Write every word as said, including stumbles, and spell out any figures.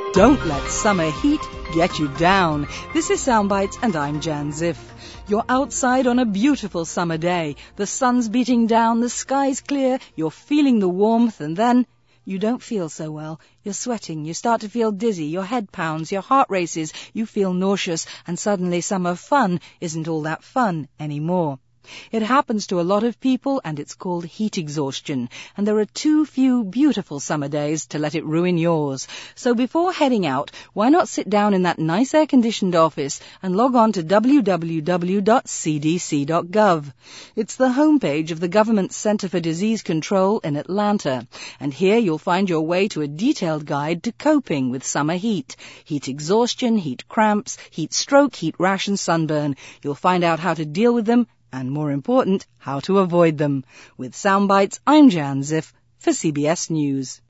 Don't let summer heat get you down. This is Soundbites and I'm Jan Ziff. You're outside on a beautiful summer day. The sun's beating down, the sky's clear, you're feeling the warmth, and then you don't feel so well. You're sweating, you start to feel dizzy, your head pounds, your heart races, you feel nauseous, and suddenly summer fun isn't all that fun anymore. It happens to a lot of people, and it's called heat exhaustion, and there are too few beautiful summer days to let it ruin yours. So before heading out, why not sit down in that nice air-conditioned office and log on to w w w dot c d c dot gov. It's the homepage of the government's Centre for Disease Control in Atlanta, and here you'll find your way to a detailed guide to coping with summer heat. Heat exhaustion, heat cramps, heat stroke, heat rash and sunburn. You'll find out how to deal with them, and more important, how to avoid them. With Soundbites, I'm Jan Ziff for C B S News.